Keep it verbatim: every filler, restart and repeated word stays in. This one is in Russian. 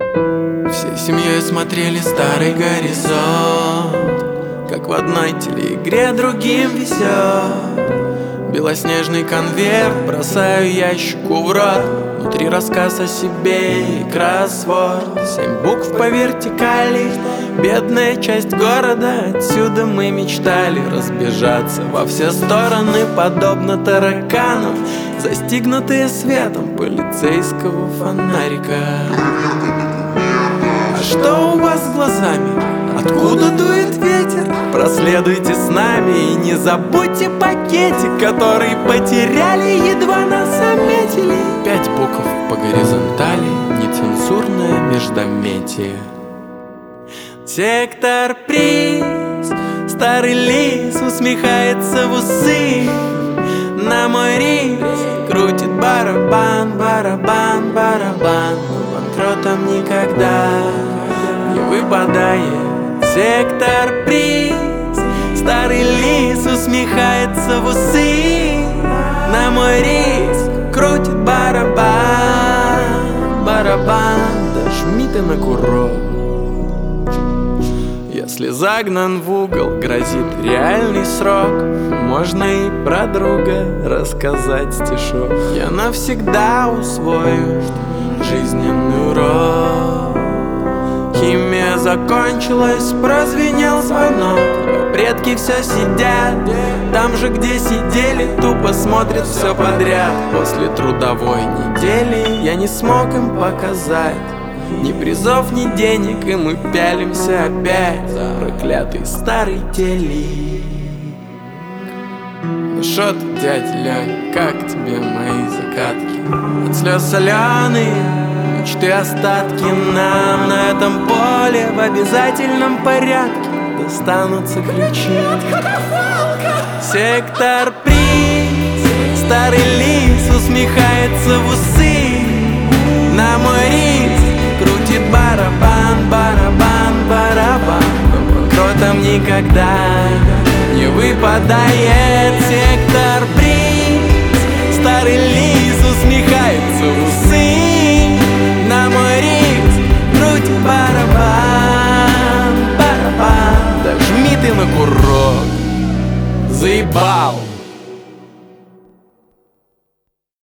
Всей семьей смотрели старый горизонт, как в одной телеигре другим везет. Белоснежный конверт бросаю ящику в рот. Внутри рассказ о себе и кроссворд. Семь букв по вертикали, бедная часть города. Отсюда мы мечтали разбежаться во все стороны, подобно тараканам, застигнутые светом полицейского фонарика. А что у вас с глазами? Откуда дует ветер? Проследуйте с нами и не забудьте пакетик, который потеряли, едва нас заметили. Пять букв по горизонтали, нецензурное междометие. Сектор приз, старый лис усмехается в усы. На мой рис крутит барабан, барабан, барабан. Но банкротом никогда не выпадает. Сектор приз, старый лис усмехается в усы. На мой риск крутит барабан, барабан, дожми ты на курок. Если загнан в угол, грозит реальный срок. Можно и про друга рассказать стишок. Я навсегда усвою жизненный урок. Химия закончилась, прозвенел звонок. Предки все сидят там же, где сидели, тупо смотрят все подряд. После трудовой недели я не смог им показать ни призов, ни денег, и мы пялимся опять за проклятый старый телек. Ну шо ты, дядя Лёнь, как тебе мои закатки? От слез соленые мечты остатки. Нам на этом поле в обязательном порядке достанутся ключи. Сектор приз, старый лис усмехается в усы. На мой риск крутит барабан, барабан, барабан. Но банкротом никогда не выпадает.